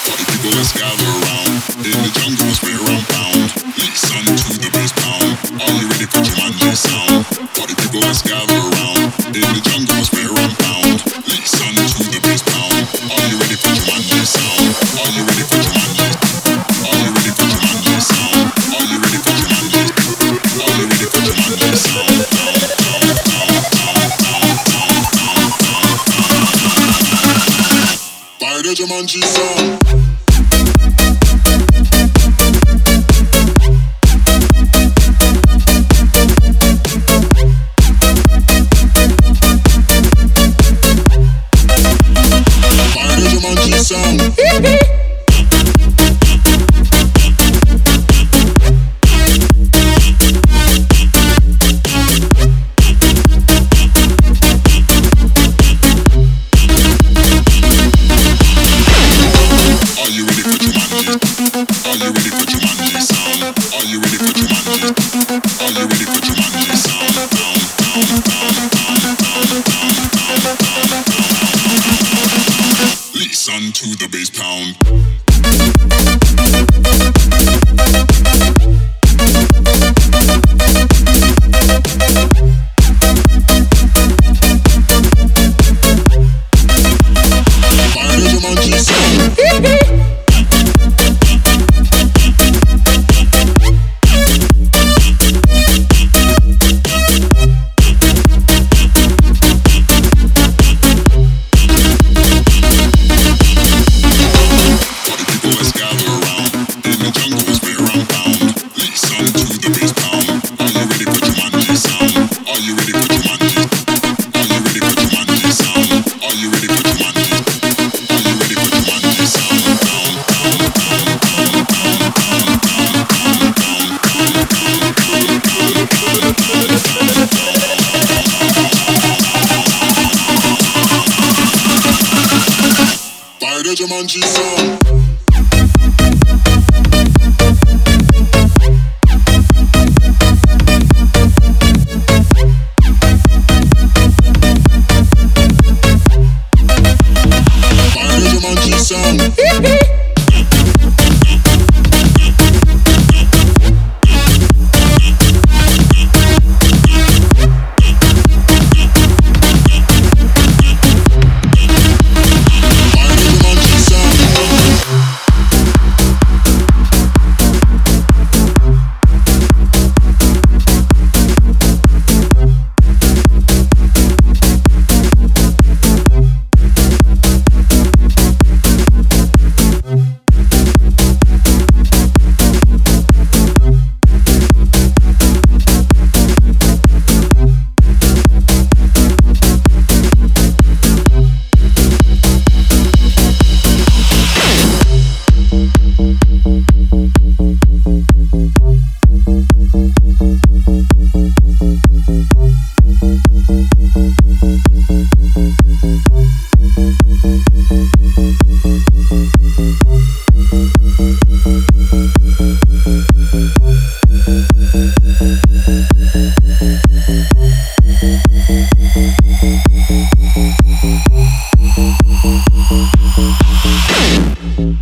Party people, let's gather around. In the jungle, spin around pound. Listen to the bass pound. Are you ready for Jumanji sound? Party people, let's gather around. In the jungle, spin around pound. Listen to the bass pound. Are you ready for Jumanji sound? Are you ready for Jumanji? Are you ready for Jumanji sound? Are you ready for Jumanji? Are you ready for Jumanji sound? Fire the Jumanji sound. Listen to the bass pound. Fire the Jumanji sound. Fire the Jumanji sound. Fire the Jumanji sound.